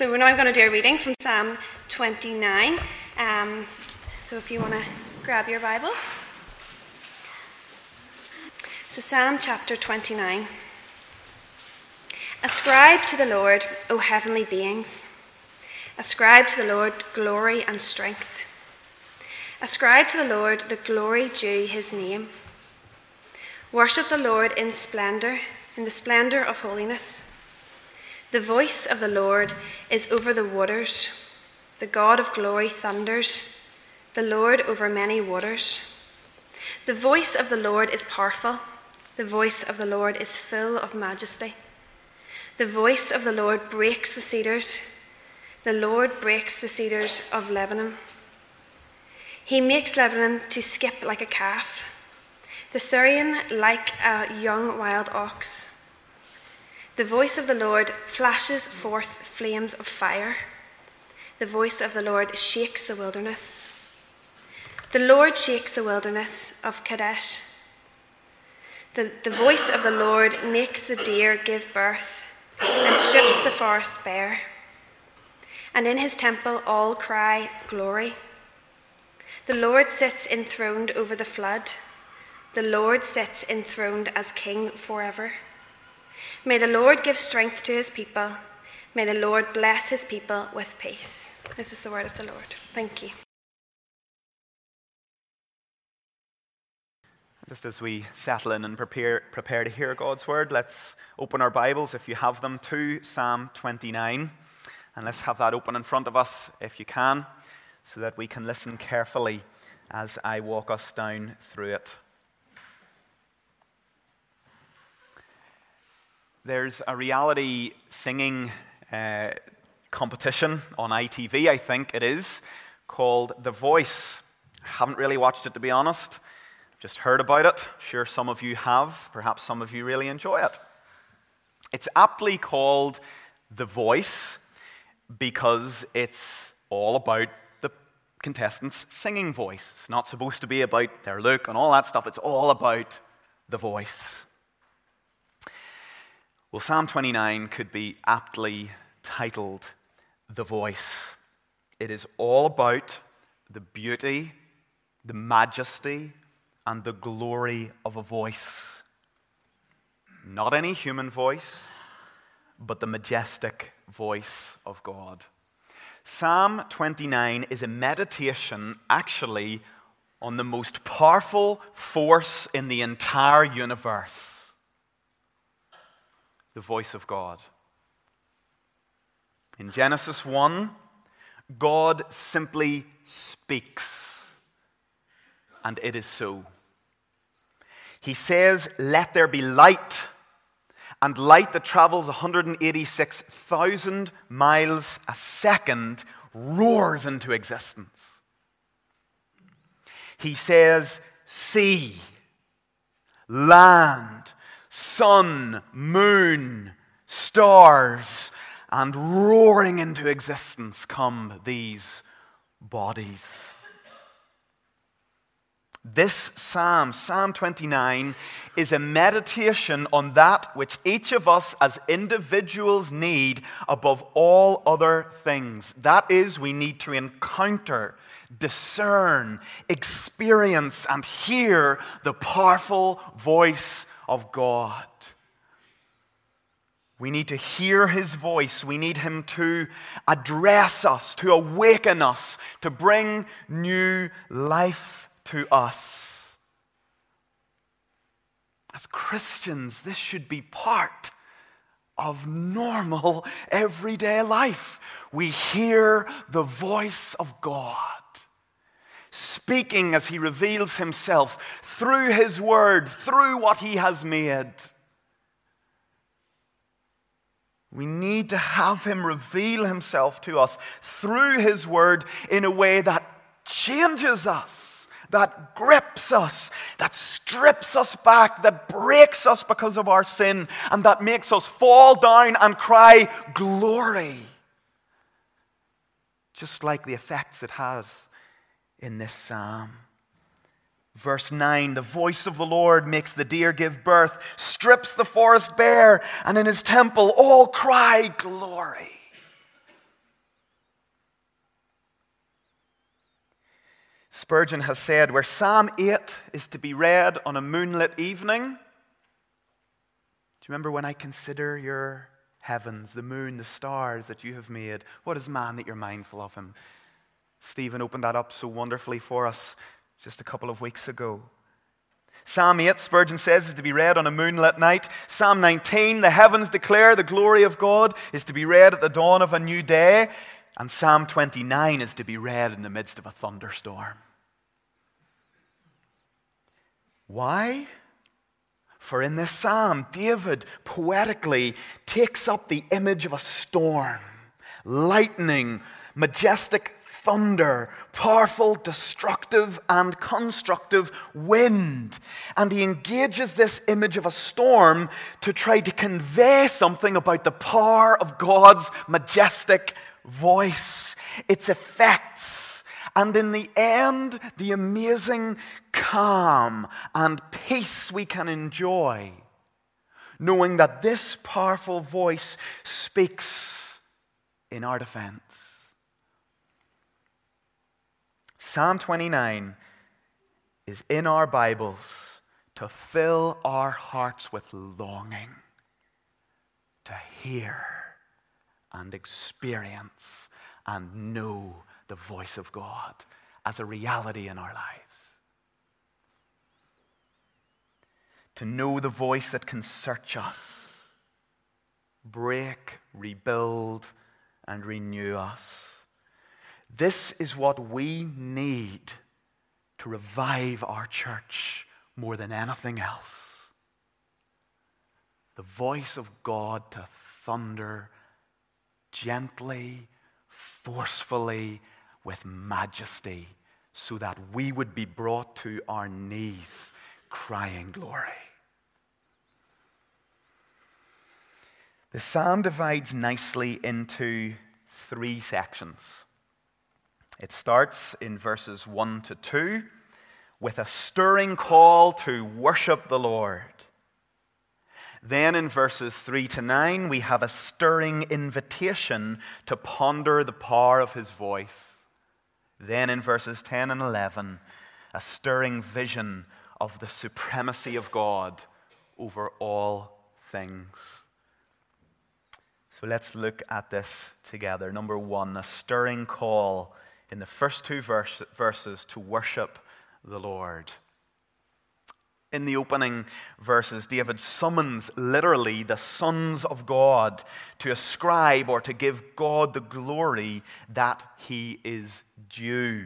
So we're now going to do a reading from Psalm 29. So if you want to grab your Bibles. So Psalm chapter 29. Ascribe to the Lord, O heavenly beings. Ascribe to the Lord glory and strength. Ascribe to the Lord the glory due his name. Worship the Lord in the splendor of holiness. The voice of the Lord is over the waters. The God of glory thunders, the Lord over many waters. The voice of the Lord is powerful. The voice of the Lord is full of majesty. The voice of the Lord breaks the cedars. The Lord breaks the cedars of Lebanon. He makes Lebanon to skip like a calf, the Syrian like a young wild ox. The voice of the Lord flashes forth flames of fire. The voice of the Lord shakes the wilderness. The Lord shakes the wilderness of Kadesh. The voice of the Lord makes the deer give birth and strips the forest bare. And in his temple all cry, glory. The Lord sits enthroned over the flood. The Lord sits enthroned as king forever. May the Lord give strength to his people. May the Lord bless his people with peace. This is the word of the Lord. Thank you. Just as we settle in and prepare to hear God's word, let's open our Bibles, if you have them, to Psalm 29. And let's have that open in front of us, if you can, so that we can listen carefully as I walk us down through it. There's a reality singing competition on ITV, I think it is, called The Voice. I haven't really watched it, to be honest. Just heard about it. I'm sure some of you have. Perhaps some of you really enjoy it. It's aptly called The Voice because it's all about the contestants' singing voice. It's not supposed to be about their look and all that stuff. It's all about the voice. Well, Psalm 29 could be aptly titled The Voice. It is all about the beauty, the majesty, and the glory of a voice. Not any human voice, but the majestic voice of God. Psalm 29 is a meditation, actually, on the most powerful force in the entire universe. The voice of God. In Genesis 1, God simply speaks, and it is so. He says, "Let there be light," and light that travels 186,000 miles a second roars into existence. He says, "Sea, land, sun, moon, stars," and roaring into existence come these bodies. This Psalm 29, is a meditation on that which each of us as individuals need above all other things. That is, we need to encounter, discern, experience, and hear the powerful voice of God. We need to hear his voice. We need him to address us, to awaken us, to bring new life to us. As Christians, this should be part of normal, everyday life. We hear the voice of God speaking as he reveals himself through his word, through what he has made. We need to have him reveal himself to us through his word in a way that changes us, that grips us, that strips us back, that breaks us because of our sin, and that makes us fall down and cry, glory. Just like the effects it has in this psalm. Verse 9, the voice of the Lord makes the deer give birth, strips the forest bare, and in his temple all cry glory. Spurgeon has said, where Psalm 8 is to be read on a moonlit evening. Do you remember when I consider your heavens, the moon, the stars that you have made? What is man that you're mindful of him? Stephen opened that up so wonderfully for us just a couple of weeks ago. Psalm 8, Spurgeon says, is to be read on a moonlit night. Psalm 19, the heavens declare the glory of God, is to be read at the dawn of a new day. And Psalm 29 is to be read in the midst of a thunderstorm. Why? For in this psalm, David poetically takes up the image of a storm, lightning, majestic thunder, powerful, destructive, and constructive wind. And he engages this image of a storm to try to convey something about the power of God's majestic voice, its effects, and in the end, the amazing calm and peace we can enjoy, knowing that this powerful voice speaks in our defense. Psalm 29 is in our Bibles to fill our hearts with longing to hear and experience and know the voice of God as a reality in our lives. To know the voice that can search us, break, rebuild, and renew us. This is what we need to revive our church more than anything else. The voice of God to thunder gently, forcefully, with majesty, so that we would be brought to our knees, crying glory. The psalm divides nicely into 3 sections. It starts in verses 1 to 2 with a stirring call to worship the Lord. Then in verses 3 to 9, we have a stirring invitation to ponder the power of his voice. Then in verses 10 and 11, a stirring vision of the supremacy of God over all things. So let's look at this together. Number 1, a stirring call in the first 2 verses to worship the Lord. In the opening verses, David summons literally the sons of God to ascribe or to give God the glory that he is due.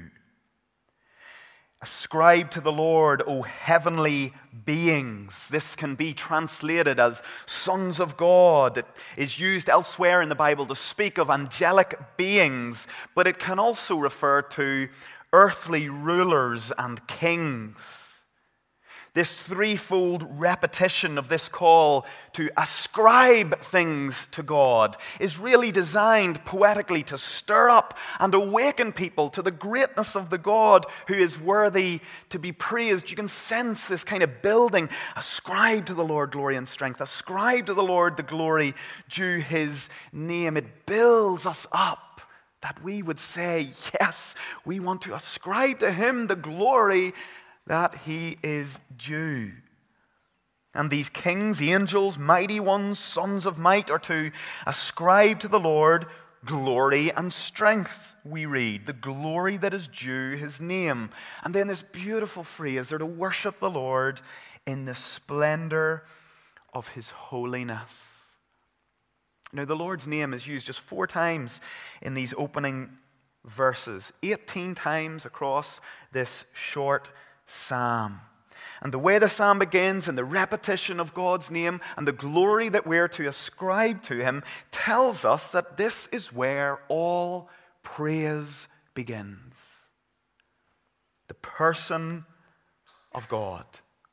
Ascribe to the Lord, O heavenly beings. This can be translated as sons of God. It is used elsewhere in the Bible to speak of angelic beings, but it can also refer to earthly rulers and kings. This threefold repetition of this call to ascribe things to God is really designed poetically to stir up and awaken people to the greatness of the God who is worthy to be praised. You can sense this kind of building. Ascribe to the Lord glory and strength. Ascribe to the Lord the glory due his name. It builds us up that we would say, yes, we want to ascribe to him the glory that he is due. And these kings, angels, mighty ones, sons of might are to ascribe to the Lord glory and strength, we read. The glory that is due his name. And then this beautiful phrase, they're to worship the Lord in the splendor of his holiness. Now, the Lord's name is used just 4 times in these opening verses, 18 times across this short psalm. And the way the psalm begins and the repetition of God's name and the glory that we're to ascribe to him tells us that this is where all praise begins. The person of God.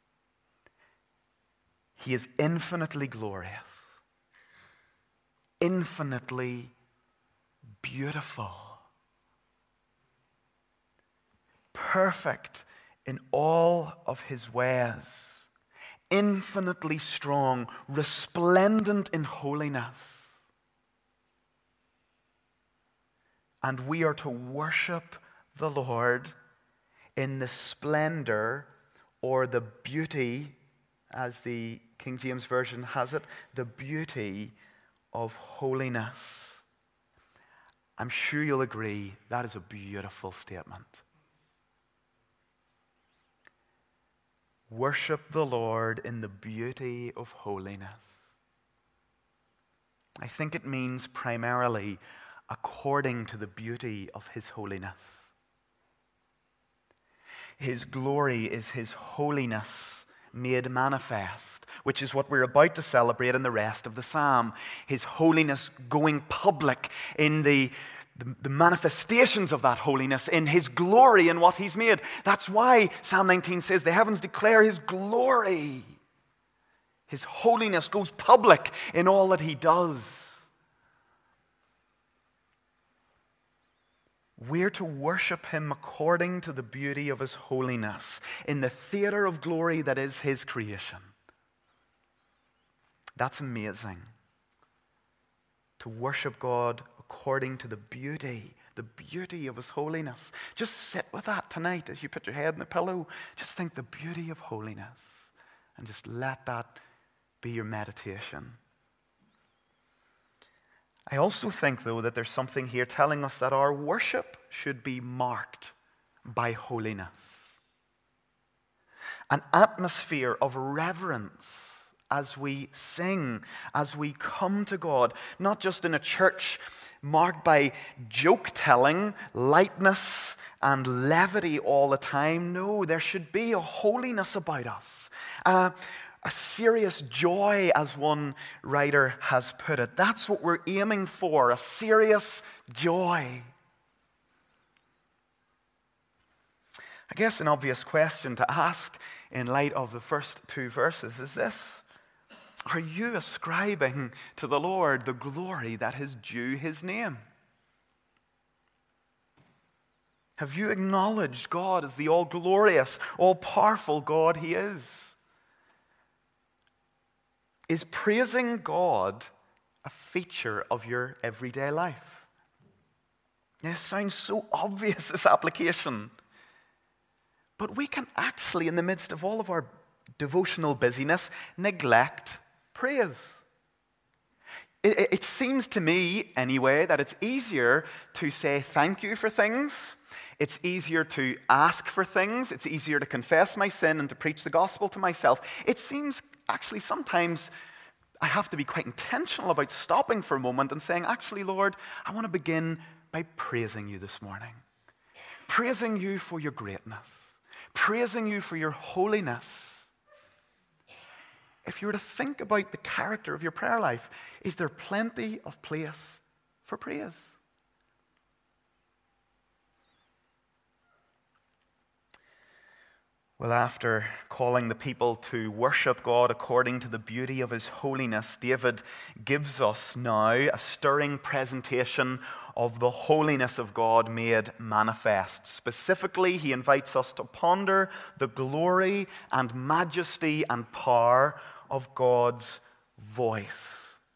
He is infinitely glorious, infinitely beautiful, perfect in all of his ways, infinitely strong, resplendent in holiness. And we are to worship the Lord in the splendor or the beauty, as the King James Version has it, the beauty of holiness. I'm sure you'll agree that is a beautiful statement. Worship the Lord in the beauty of holiness. I think it means primarily according to the beauty of His holiness. His glory is His holiness made manifest, which is what we're about to celebrate in the rest of the psalm. His holiness going public in the manifestations of that holiness, in His glory and what He's made. That's why Psalm 19 says the heavens declare His glory. His holiness goes public in all that He does. We're to worship Him according to the beauty of His holiness in the theater of glory that is His creation. That's amazing. To worship God according to the beauty of His holiness. Just sit with that tonight as you put your head in the pillow. Just think the beauty of holiness and just let that be your meditation. I also think, though, that there's something here telling us that our worship should be marked by holiness. An atmosphere of reverence as we sing, as we come to God, not just in a church marked by joke-telling, lightness, and levity all the time. No, there should be a holiness about us. A serious joy, as one writer has put it. That's what we're aiming for, a serious joy. I guess an obvious question to ask in light of the first two verses is this: are you ascribing to the Lord the glory that is due His name? Have you acknowledged God as the all-glorious, all-powerful God He is? Is praising God a feature of your everyday life? It sounds so obvious, this application. But we can actually, in the midst of all of our devotional busyness, neglect praise. It seems to me, anyway, that it's easier to say thank you for things. It's easier to ask for things. It's easier to confess my sin and to preach the gospel to myself. It seems actually sometimes I have to be quite intentional about stopping for a moment and saying, actually, Lord, I want to begin by praising you this morning. Praising you for your greatness. Praising you for your holiness. If you were to think about the character of your prayer life, is there plenty of place for praise? Well, after calling the people to worship God according to the beauty of His holiness, David gives us now a stirring presentation of the holiness of God made manifest. Specifically, he invites us to ponder the glory and majesty and power of God's voice.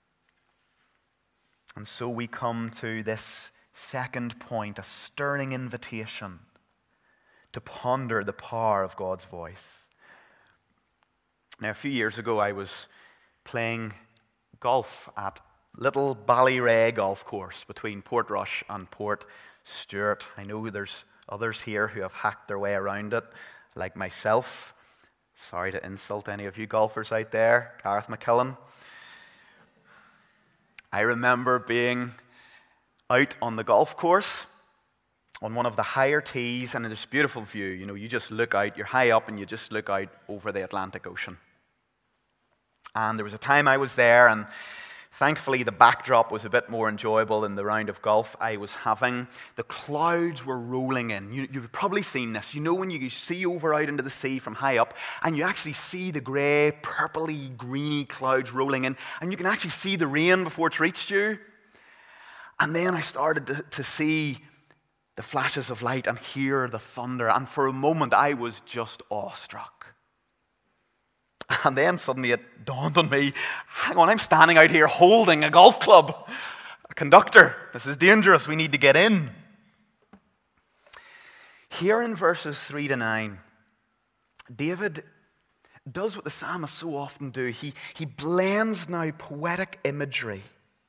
And so we come to this second point, a stirring invitation to ponder the power of God's voice. Now, a few years ago, I was playing golf at Little Ballyrea Golf Course between Portrush and Port Stewart. I know there's others here who have hacked their way around it, like myself. Sorry to insult any of you golfers out there, Gareth McKillen. I remember being out on the golf course on one of the higher tees, and there's a beautiful view. You know, you just look out, you're high up, and you just look out over the Atlantic Ocean. And there was a time I was there, and thankfully the backdrop was a bit more enjoyable than the round of golf I was having. The clouds were rolling in. You've probably seen this. You know when you see over out into the sea from high up, and you actually see the grey, purpley, greeny clouds rolling in, and you can actually see the rain before it's reached you. And then I started to see the flashes of light and hear the thunder. And for a moment, I was just awestruck. And then suddenly it dawned on me, hang on, I'm standing out here holding a golf club. A conductor, this is dangerous, we need to get in. Here in verses 3 to 9, David does what the psalmists so often do. He blends now poetic imagery.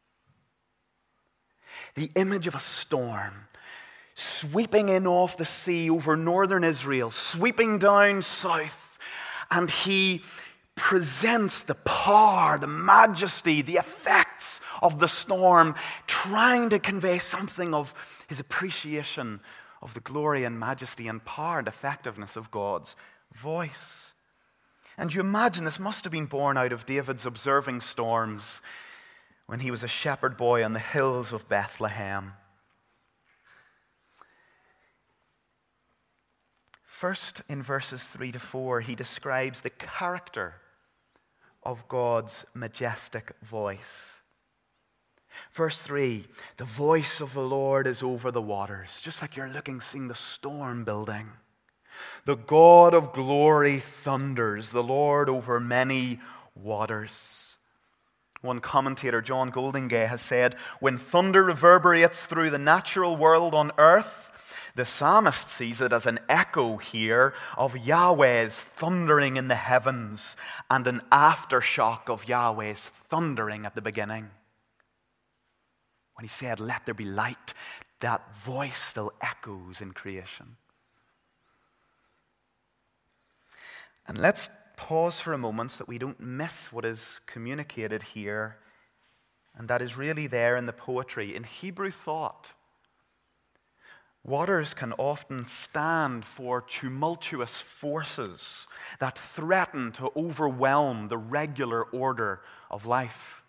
The image of a storm sweeping in off the sea over northern Israel, sweeping down south, and he presents the power, the majesty, the effects of the storm, trying to convey something of his appreciation of the glory and majesty and power and effectiveness of God's voice. And you imagine this must have been born out of David's observing storms when he was a shepherd boy on the hills of Bethlehem. First, in verses 3 to 4, he describes the character of God's majestic voice. Verse 3, the voice of the Lord is over the waters, just like you're seeing the storm building. The God of glory thunders, the Lord over many waters. One commentator, John Goldingay, has said, when thunder reverberates through the natural world on earth, the psalmist sees it as an echo here of Yahweh's thundering in the heavens and an aftershock of Yahweh's thundering at the beginning. When he said, let there be light, that voice still echoes in creation. And let's pause for a moment so that we don't miss what is communicated here, and that is really there in the poetry. In Hebrew thought, waters can often stand for tumultuous forces that threaten to overwhelm the regular order of life.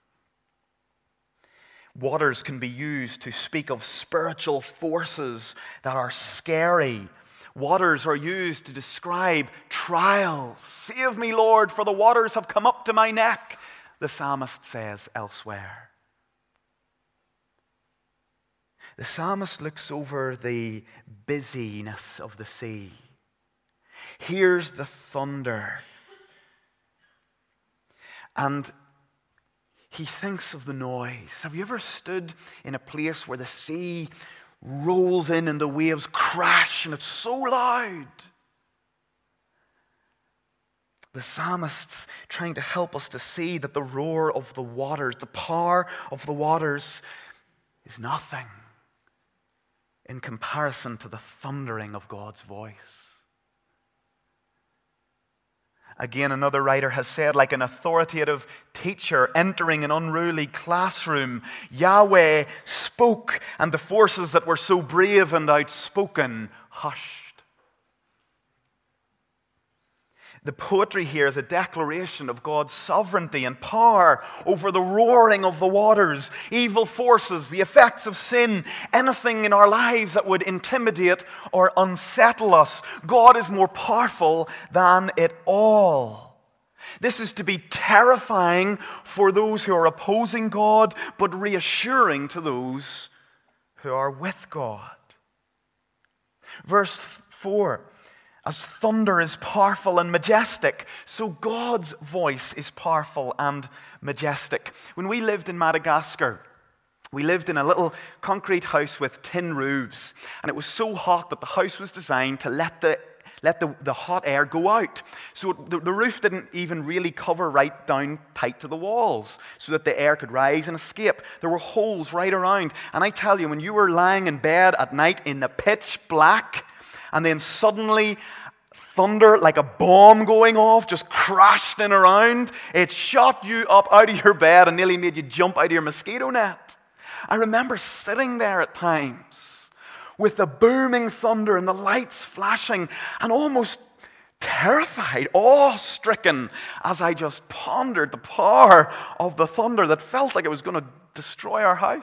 Waters can be used to speak of spiritual forces that are scary. Waters are used to describe trials. Save me, Lord, for the waters have come up to my neck, the psalmist says elsewhere. The psalmist looks over the busyness of the sea, hears the thunder, and he thinks of the noise. Have you ever stood in a place where the sea rolls in and the waves crash and it's so loud? The psalmist's trying to help us to see that the roar of the waters, the power of the waters, is nothing in comparison to the thundering of God's voice. Again, another writer has said, like an authoritative teacher entering an unruly classroom, Yahweh spoke, and the forces that were so brave and outspoken hushed. The poetry here is a declaration of God's sovereignty and power over the roaring of the waters, evil forces, the effects of sin, anything in our lives that would intimidate or unsettle us. God is more powerful than it all. This is to be terrifying for those who are opposing God, but reassuring to those who are with God. Verse 4. As thunder is powerful and majestic, so God's voice is powerful and majestic. When we lived in Madagascar, we lived in a little concrete house with tin roofs, and it was so hot that the house was designed to let the hot air go out. So the roof didn't even really cover right down tight to the walls so that the air could rise and escape. There were holes right around. And I tell you, when you were lying in bed at night in the pitch black, and then suddenly thunder like a bomb going off just crashed in around, it shot you up out of your bed and nearly made you jump out of your mosquito net. I remember sitting there at times with the booming thunder and the lights flashing and almost terrified, awe-stricken as I just pondered the power of the thunder that felt like it was going to destroy our house.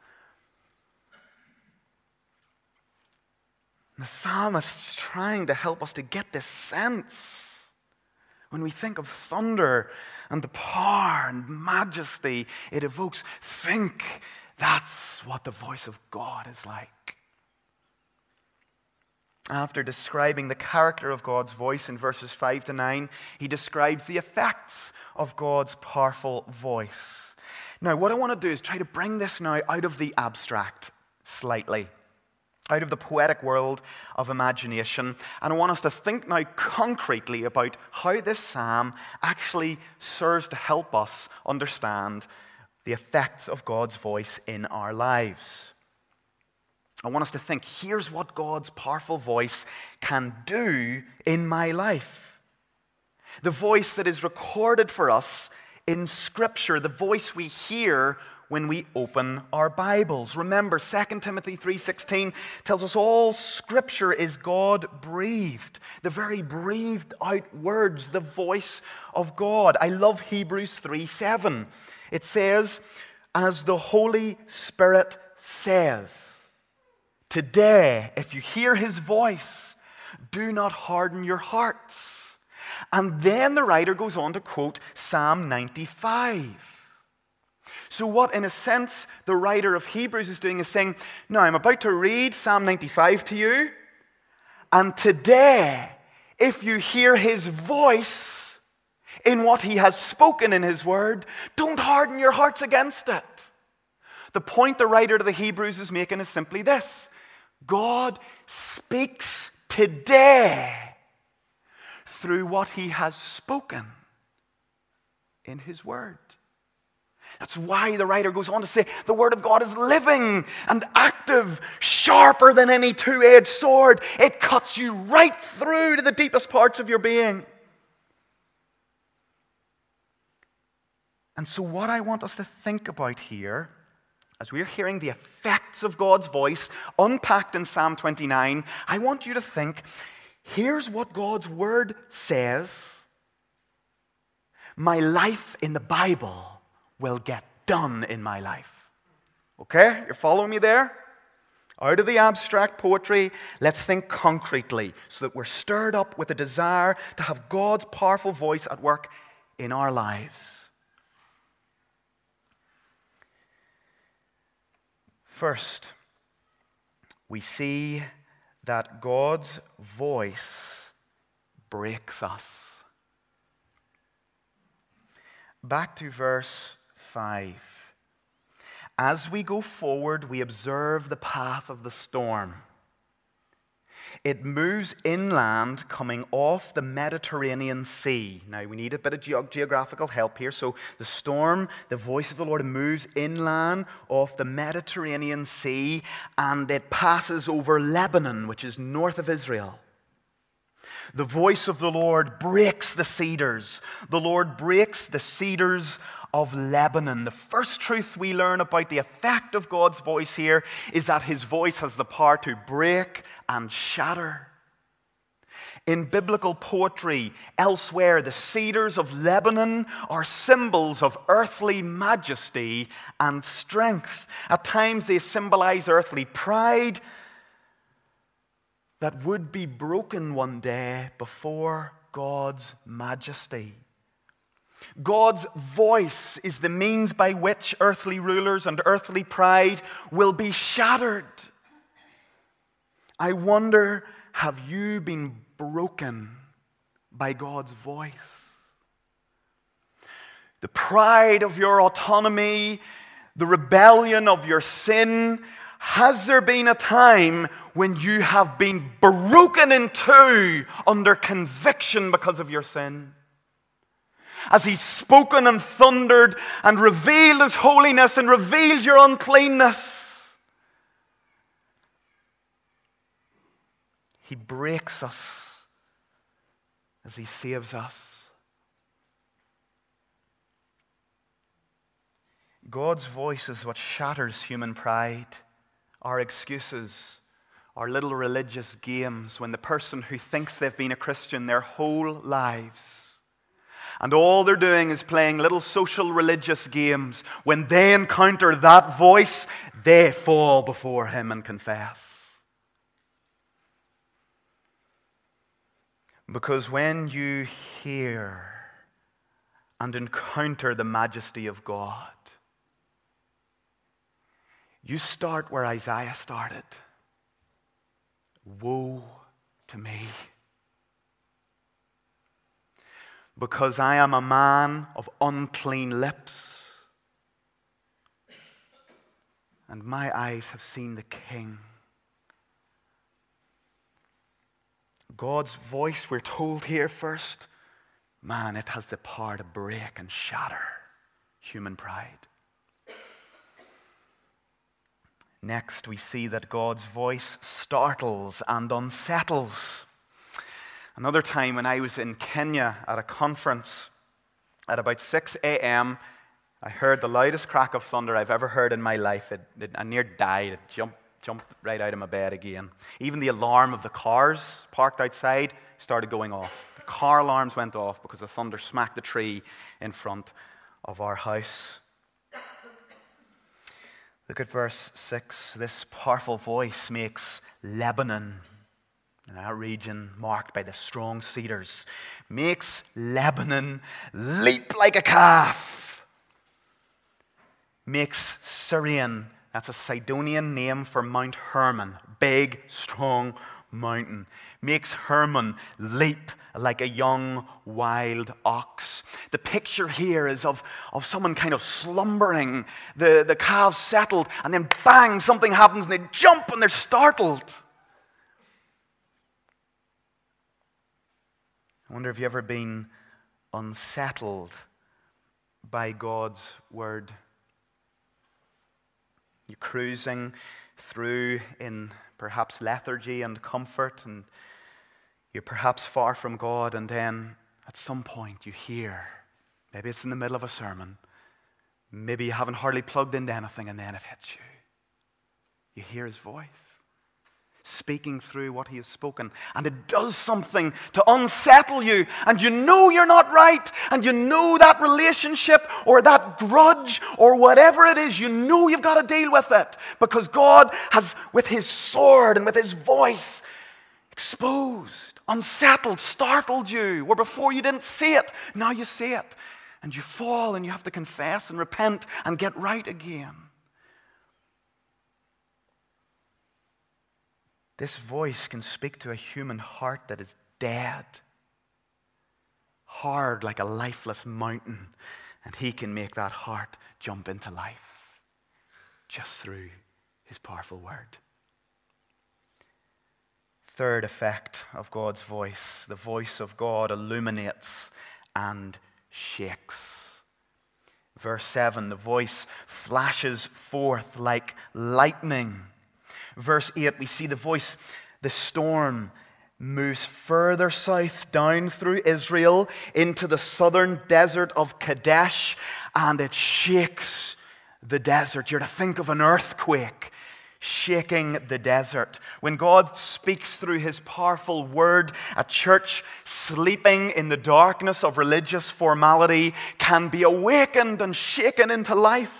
The psalmist's trying to help us to get this sense. When we think of thunder and the power and majesty it evokes, think that's what the voice of God is like. After describing the character of God's voice in verses 5 to 9, he describes the effects of God's powerful voice. Now, what I want to do is try to bring this now out of the abstract slightly. out of the poetic world of imagination. And I want us to think now concretely about how this psalm actually serves to help us understand the effects of God's voice in our lives. I want us to think, here's what God's powerful voice can do in my life. The voice that is recorded for us in Scripture, the voice we hear when we open our Bibles. Remember, 2 Timothy 3:16 tells us all Scripture is God-breathed. The very breathed out words, the voice of God. I love Hebrews 3:7. It says, as the Holy Spirit says, today, if you hear His voice, do not harden your hearts. And then the writer goes on to quote Psalm 95. So what, in a sense, the writer of Hebrews is doing is saying, now I'm about to read Psalm 95 to you, and today, if you hear His voice in what He has spoken in His word, don't harden your hearts against it. The point the writer to the Hebrews is making is simply this: God speaks today through what He has spoken in His word. That's why the writer goes on to say the Word of God is living and active, sharper than any two-edged sword. It cuts you right through to the deepest parts of your being. And so what I want us to think about here, as we're hearing the effects of God's voice unpacked in Psalm 29, I want you to think, here's what God's Word says. My life in the Bible will get done in my life. Okay? You're following me there? Out of the abstract poetry, let's think concretely so that we're stirred up with a desire to have God's powerful voice at work in our lives. First, we see that God's voice breaks us. Back to verse 5. As we go forward, we observe the path of the storm. It moves inland, coming off the Mediterranean Sea. Now, we need a bit of geographical help here. So, the storm, the voice of the Lord, moves inland off the Mediterranean Sea, and it passes over Lebanon, which is north of Israel. The voice of the Lord breaks the cedars. The Lord breaks the cedars of Lebanon. The first truth we learn about the effect of God's voice here is that His voice has the power to break and shatter. In biblical poetry, elsewhere, the cedars of Lebanon are symbols of earthly majesty and strength. At times they symbolize earthly pride that would be broken one day before God's majesty. God's voice is the means by which earthly rulers and earthly pride will be shattered. I wonder, have you been broken by God's voice? The pride of your autonomy, the rebellion of your sin. Has there been a time when you have been broken in two under conviction because of your sin? As He's spoken and thundered and revealed His holiness and revealed your uncleanness, He breaks us as He saves us. God's voice is what shatters human pride, our excuses, our little religious games, when the person who thinks they've been a Christian their whole lives, and all they're doing is playing little social religious games, when they encounter that voice, they fall before Him and confess. Because when you hear and encounter the majesty of God, you start where Isaiah started. Woe to me, because I am a man of unclean lips, and my eyes have seen the King, God's voice, we're told here first, man, it has the power to break and shatter human pride. Next, we see that God's voice startles and unsettles. Another time when I was in Kenya at a conference, at about 6 a.m., I heard the loudest crack of thunder I've ever heard in my life. I near died. It jumped right out of my bed again. Even the alarm of the cars parked outside started going off. The car alarms went off because the thunder smacked the tree in front of our house. Look at verse 6. This powerful voice makes Lebanon, in that region marked by the strong cedars, makes Lebanon leap like a calf. Makes Syrian, that's a Sidonian name for Mount Hermon, big, strong mountain. Makes Hermon leap like a young wild ox. The picture here is of someone kind of slumbering, the calves settled, and then bang, something happens and they jump and they're startled. I wonder if you've ever been unsettled by God's word. You're cruising through in perhaps lethargy and comfort, and you're perhaps far from God, and then at some point you hear, maybe it's in the middle of a sermon, maybe you haven't hardly plugged into anything, and then it hits you. You hear his voice speaking through what he has spoken, and it does something to unsettle you, and you know you're not right, and you know that relationship or that grudge or whatever it is, you know you've got to deal with it, because God has, with his sword and with his voice, exposed, unsettled, startled you, where before you didn't see it, now you see it, and you fall and you have to confess and repent and get right again. This voice can speak to a human heart that is dead, hard like a lifeless mountain, and he can make that heart jump into life just through his powerful word. Third effect of God's voice, the voice of God illuminates and shakes. Verse 7, the voice flashes forth like lightning. Verse 8, we see the voice, the storm moves further south down through Israel into the southern desert of Kadesh, and it shakes the desert. You're to think of an earthquake shaking the desert. When God speaks through his powerful word, a church sleeping in the darkness of religious formality can be awakened and shaken into life.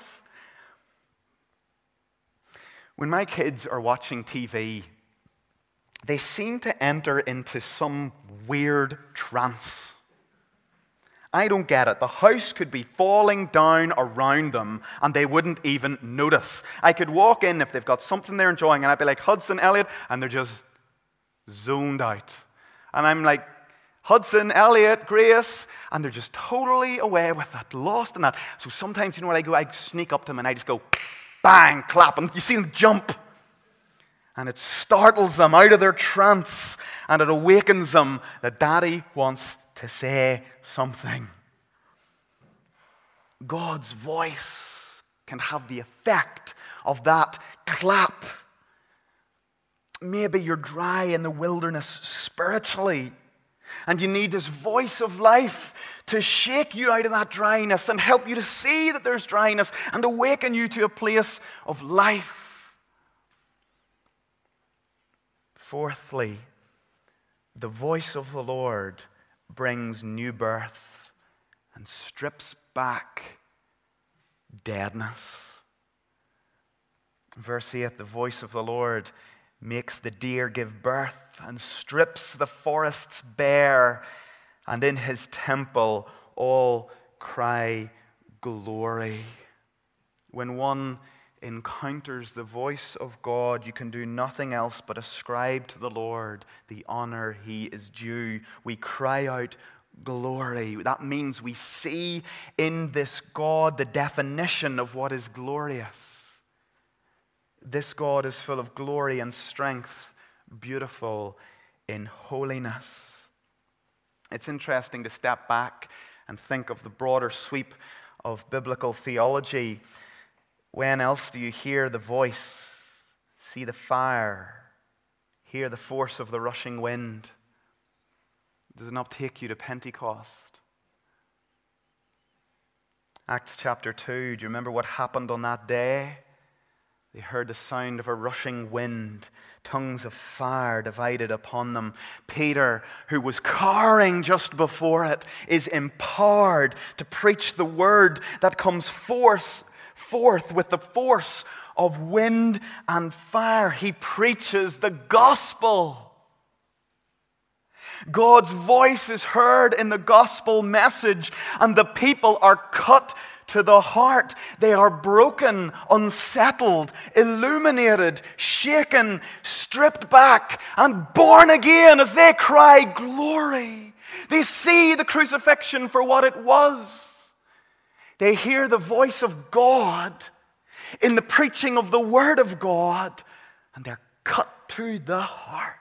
When my kids are watching TV, they seem to enter into some weird trance. I don't get it. The house could be falling down around them and they wouldn't even notice. I could walk in if they've got something they're enjoying and I'd be like, Hudson, Elliot, and they're just zoned out. And I'm like, Hudson, Elliot, Grace, and they're just totally away with it, lost in that. So sometimes, you know what I go? I sneak up to them and I just go, bang, clap, and you see them jump. And it startles them out of their trance, and it awakens them that Daddy wants to say something. God's voice can have the effect of that clap. Maybe you're dry in the wilderness spiritually, and you need this voice of life to shake you out of that dryness and help you to see that there's dryness and awaken you to a place of life. Fourthly, the voice of the Lord brings new birth and strips back deadness. Verse 8, the voice of the Lord makes the deer give birth and strips the forests bare, and in his temple all cry glory. When one encounters the voice of God, you can do nothing else but ascribe to the Lord the honor he is due. We cry out glory. That means we see in this God the definition of what is glorious. This God is full of glory and strength, beautiful in holiness. It's interesting to step back and think of the broader sweep of biblical theology. When else do you hear the voice, see the fire, hear the force of the rushing wind? Does it not take you to Pentecost? Acts chapter 2, do you remember what happened on that day? They heard the sound of a rushing wind, tongues of fire divided upon them. Peter, who was cowering just before it, is empowered to preach the word that comes forth with the force of wind and fire. He preaches the gospel. God's voice is heard in the gospel message, and the people are cut to the heart. They are broken, unsettled, illuminated, shaken, stripped back, and born again as they cry, "Glory!" They see the crucifixion for what it was. They hear the voice of God in the preaching of the Word of God, and they're cut to the heart.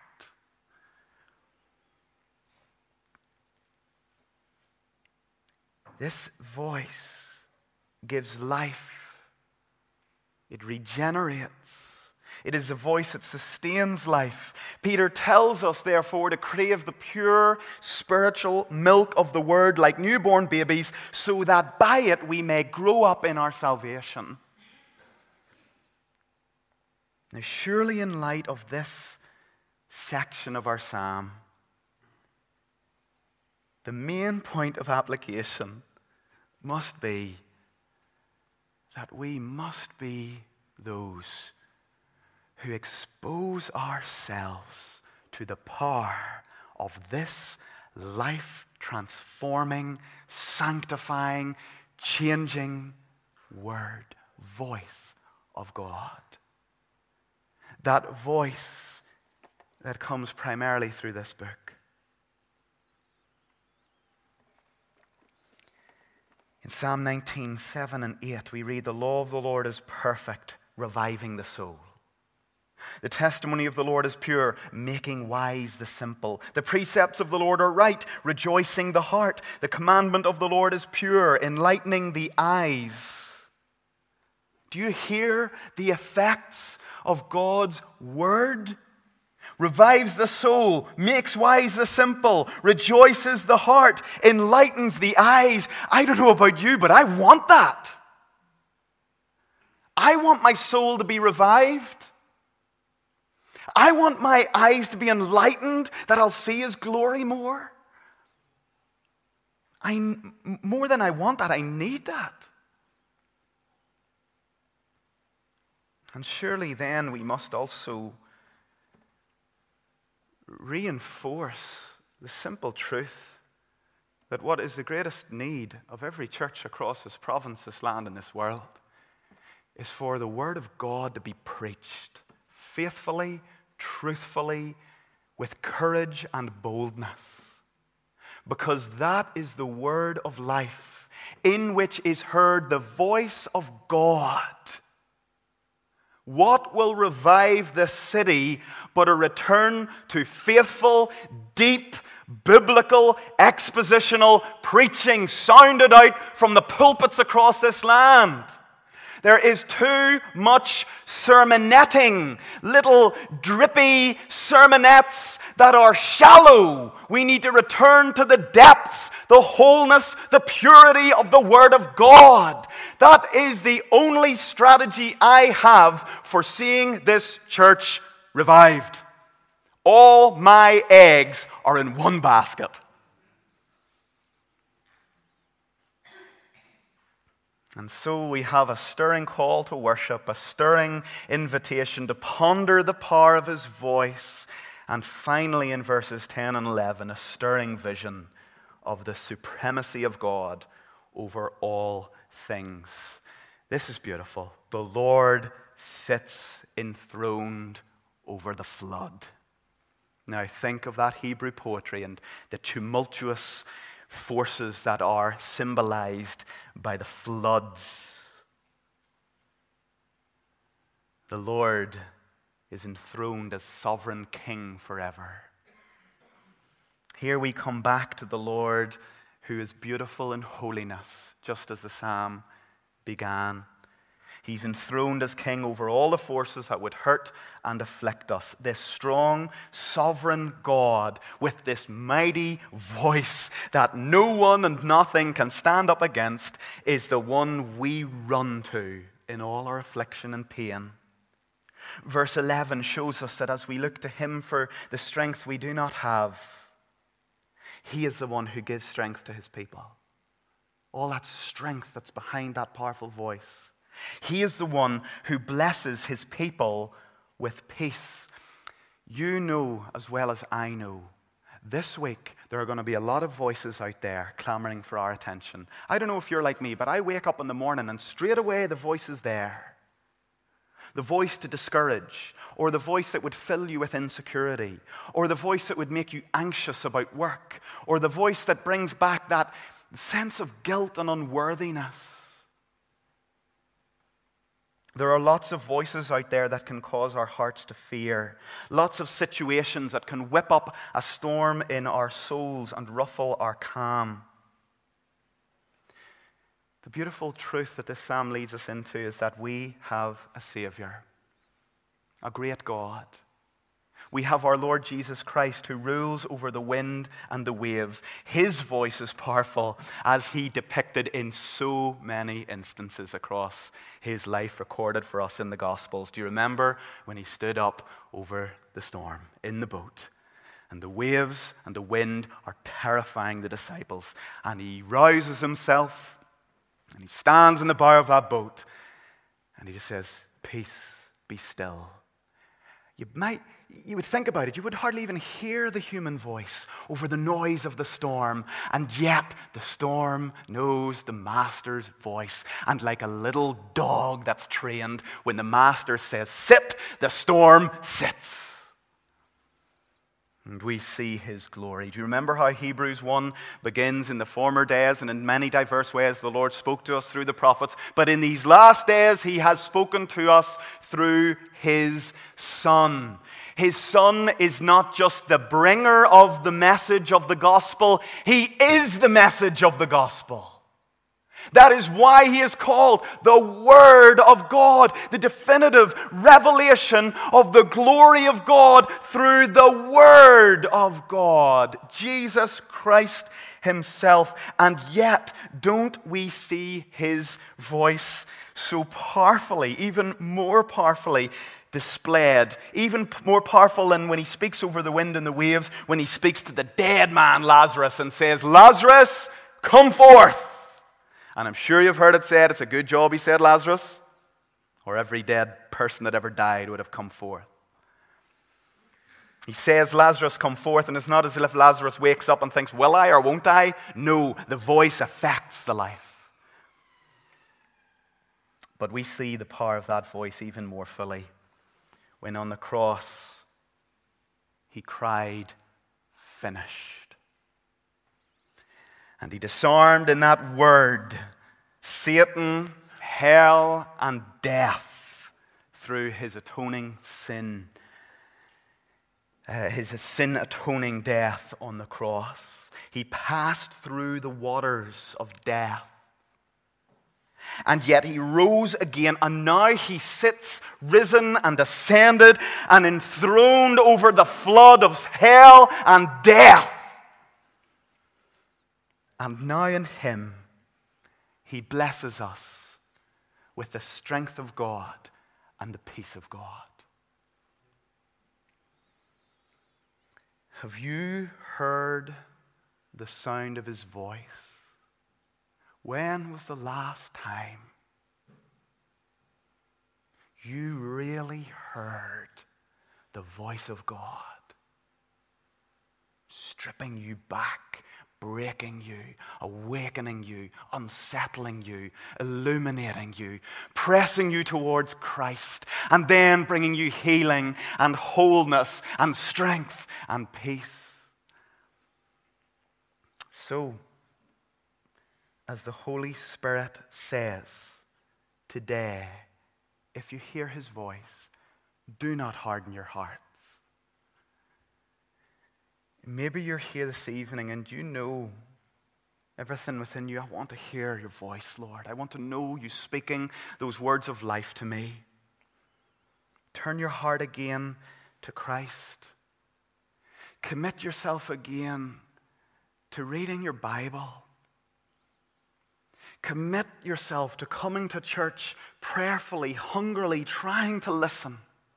This voice gives life. It regenerates. It is a voice that sustains life. Peter tells us, therefore, to crave the pure spiritual milk of the word like newborn babies, so that by it we may grow up in our salvation. Now, surely in light of this section of our psalm, the main point of application must be that we must be those who expose ourselves to the power of this life-transforming, sanctifying, changing word, voice of God. That voice that comes primarily through this book. In Psalm 19, 7 and 8, we read, "The law of the Lord is perfect, reviving the soul. The testimony of the Lord is pure, making wise the simple. The precepts of the Lord are right, rejoicing the heart. The commandment of the Lord is pure, enlightening the eyes." Do you hear the effects of God's word? Revives the soul, makes wise the simple, rejoices the heart, enlightens the eyes. I don't know about you, but I want that. I want my soul to be revived. I want my eyes to be enlightened, that I'll see His glory more. More than I want that, I need that. And surely then we must also reinforce the simple truth that what is the greatest need of every church across this province, this land, and this world is for the Word of God to be preached faithfully, truthfully, with courage and boldness. Because that is the word of life, in which is heard the voice of God. What will revive this city but a return to faithful, deep, biblical, expositional preaching sounded out from the pulpits across this land? There is too much sermonetting, little drippy sermonettes that are shallow. We need to return to the depths, the wholeness, the purity of the Word of God. That is the only strategy I have for seeing this church revived. All my eggs are in one basket. And so we have a stirring call to worship, a stirring invitation to ponder the power of His voice, and finally in verses 10 and 11, a stirring vision of the supremacy of God over all things. This is beautiful. The Lord sits enthroned over the flood. Now think of that Hebrew poetry and the tumultuous forces that are symbolized by the floods. The Lord is enthroned as sovereign king forever. Here we come back to the Lord who is beautiful in holiness, just as the psalm began. He's enthroned as king over all the forces that would hurt and afflict us. This strong, sovereign God with this mighty voice that no one and nothing can stand up against is the one we run to in all our affliction and pain. Verse 11 shows us that as we look to him for the strength we do not have, he is the one who gives strength to his people. All that strength that's behind that powerful voice. He is the one who blesses his people with peace. You know as well as I know, this week there are going to be a lot of voices out there clamoring for our attention. I don't know if you're like me, but I wake up in the morning and straight away the voice is there. The voice to discourage, or the voice that would fill you with insecurity, or the voice that would make you anxious about work, or the voice that brings back that sense of guilt and unworthiness. There are lots of voices out there that can cause our hearts to fear. Lots of situations that can whip up a storm in our souls and ruffle our calm. The beautiful truth that this psalm leads us into is that we have a Savior, a great God. We have our Lord Jesus Christ who rules over the wind and the waves. His voice is powerful, as he depicted in so many instances across his life recorded for us in the Gospels. Do you remember when he stood up over the storm in the boat? And the waves and the wind are terrifying the disciples. And he rouses himself and he stands in the bow of that boat and he just says, "Peace, be still." You would think about it, you would hardly even hear the human voice over the noise of the storm, and yet the storm knows the master's voice. And like a little dog that's trained, when the master says sit, the storm sits. And we see his glory. Do you remember how Hebrews 1 begins? In the former days and in many diverse ways the Lord spoke to us through the prophets, but in these last days he has spoken to us through his Son. His Son is not just the bringer of the message of the gospel, he is the message of the gospel. That is why he is called the Word of God, the definitive revelation of the glory of God through the Word of God, Jesus Christ himself. And yet, don't we see his voice so powerfully, even more powerfully displayed, even more powerful than when he speaks over the wind and the waves, when he speaks to the dead man Lazarus and says, "Lazarus, come forth." And I'm sure you've heard it said, it's a good job he said Lazarus, or every dead person that ever died would have come forth. He says, "Lazarus, come forth," and it's not as if Lazarus wakes up and thinks, "Will I or won't I?" No, the voice affects the life. But we see the power of that voice even more fully when on the cross he cried, "Finished." And he disarmed in that word Satan, hell, and death through his atoning sin. His sin-atoning death on the cross. He passed through the waters of death. And yet he rose again, and now he sits risen and ascended and enthroned over the flood of hell and death. And now in him, he blesses us with the strength of God and the peace of God. Have you heard the sound of his voice? When was the last time you really heard the voice of God stripping you back, breaking you, awakening you, unsettling you, illuminating you, pressing you towards Christ, and then bringing you healing and wholeness and strength and peace? So, as the Holy Spirit says today, if you hear his voice, do not harden your hearts. Maybe you're here this evening and you know everything within you. I want to hear your voice, Lord. I want to know you speaking those words of life to me. Turn your heart again to Christ. Commit yourself again to reading your Bible. Commit yourself to coming to church prayerfully, hungrily, trying to listen.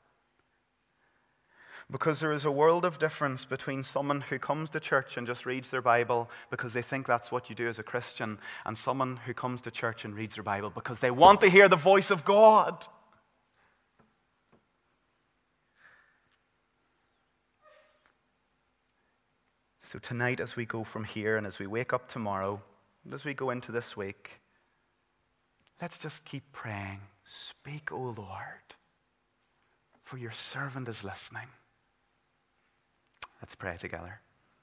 Because there is a world of difference between someone who comes to church and just reads their Bible because they think that's what you do as a Christian, and someone who comes to church and reads their Bible because they want to hear the voice of God. So tonight, as we go from here and as we wake up tomorrow, and as we go into this week, let's just keep praying. Speak, O Lord, for your servant is listening. Let's pray together.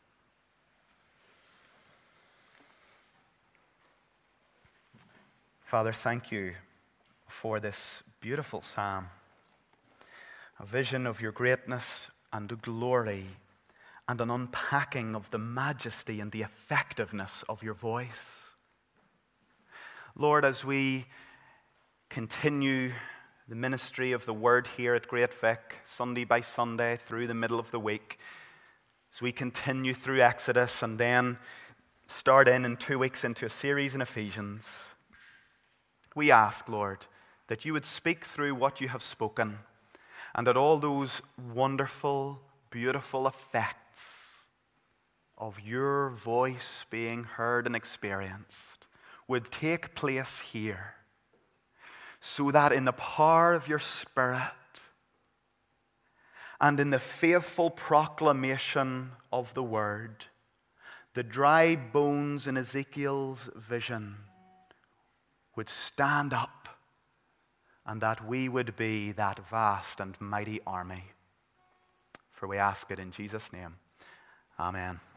Father, thank you for this beautiful psalm, a vision of your greatness and the glory and an unpacking of the majesty and the effectiveness of your voice. Lord, as we continue the ministry of the Word here at Great Vic, Sunday by Sunday through the middle of the week, as we continue through Exodus and then start in 2 weeks into a series in Ephesians, we ask, Lord, that you would speak through what you have spoken and that all those wonderful, beautiful effects of your voice being heard and experienced would take place here, so that in the power of your Spirit and in the faithful proclamation of the Word, the dry bones in Ezekiel's vision would stand up, and that we would be that vast and mighty army. For we ask it in Jesus' name. Amen.